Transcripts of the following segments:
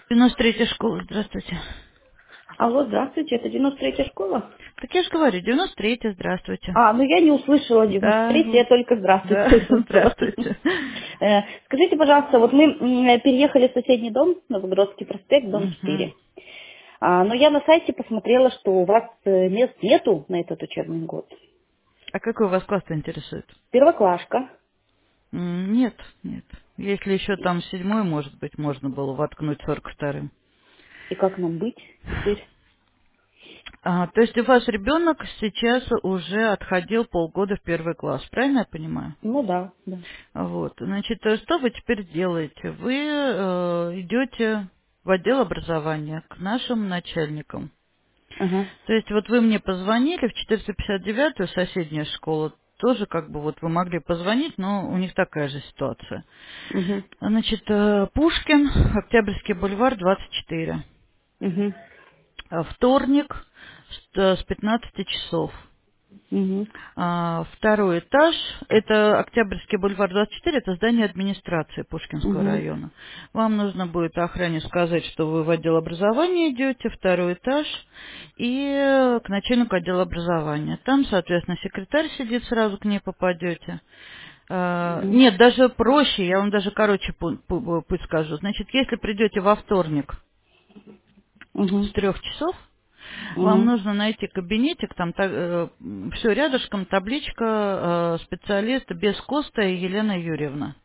93-я школа, здравствуйте. Алло, здравствуйте, это 93-я школа? Так я же говорю, 93-я, здравствуйте. Ну я не услышала Да, 93-я, я только здравствуйте да, услышала. здравствуйте. Скажите, пожалуйста, вот мы переехали в соседний дом, Новогородский проспект, дом Мгм. 4. Но я на сайте посмотрела, что у вас мест нету на этот учебный год. А какой у вас класс интересует? Первоклашка. Нет, нет. Если еще там 7-й, может быть, можно было воткнуть 42-м. И как нам быть теперь? То есть у вас ребенок сейчас уже отходил полгода в первый класс, правильно я понимаю? Ну да, да. Вот, значит, что вы теперь делаете? Вы идете в отдел образования к нашим начальникам. Ага. То есть вот вы мне позвонили в 459-ю, соседняя школа, тоже как бы вот вы могли позвонить, но у них такая же ситуация. Угу. Значит, Пушкин, Октябрьский бульвар, 24. Угу. Вторник с 15 часов. Угу. Второй этаж, это Октябрьский бульвар 24, это здание администрации Пушкинского Угу. района. Вам нужно будет охране сказать, что вы в отдел образования идете, второй этаж, и к начальнику отдела образования. Там, соответственно, секретарь сидит, сразу к ней попадете. Угу. Нет, даже проще, я вам даже короче путь скажу. Значит, если придете во вторник с Угу. 3 часов, вам Угу. нужно найти кабинетик, там все рядышком, табличка специалиста без Коста и Елена Юрьевна.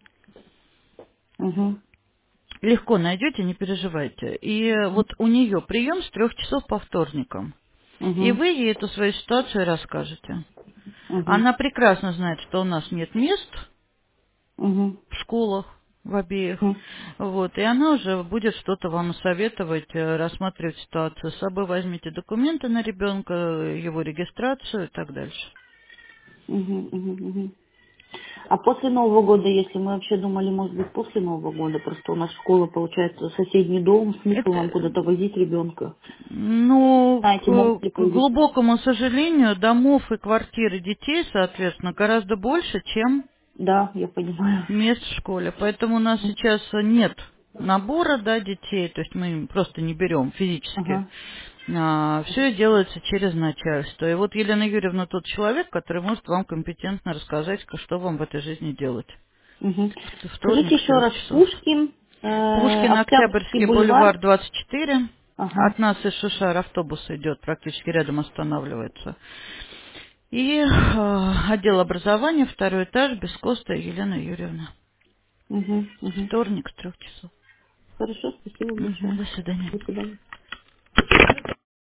Угу. Легко найдете, не переживайте. И вот у нее прием с 3 часов по вторникам. И Угу. вы ей эту свою ситуацию расскажете. Угу. Она прекрасно знает, что у нас нет мест Угу. в школах, в обеих. Угу. Вот, и она уже будет что-то вам советовать, рассматривать ситуацию. С собой возьмите документы на ребенка, его регистрацию и так дальше. Мгм, мгм, мгм. А после Нового года, если мы вообще думали, может быть, после Нового года, просто у нас школа, получается, соседний дом, смысл нам Это, куда-то возить ребенка? ну, Знаете, могут ли к появиться? глубокому сожалению, домов и квартир и детей, соответственно, гораздо больше, чем Да, я понимаю. мест в школе. Поэтому у нас Мгм. сейчас нет набора, да, детей, то есть мы просто не берем физически. Ага. Все делается через начальство. И вот Елена Юрьевна тот человек, который может вам компетентно рассказать, что вам в этой жизни делать. Мгм. Вторник Скажите с еще трех раз, часов. Пушкин, Пушкин, Октябрьский Октябрьский бульвар. бульвар, 24. Ага. От нас из Шушар автобус идет, практически рядом останавливается. И отдел образования, второй этаж, без Коста Елена Юрьевна. Угу, угу. Вторник с 3 часов. Хорошо, спасибо большое. До свидания. До свидания.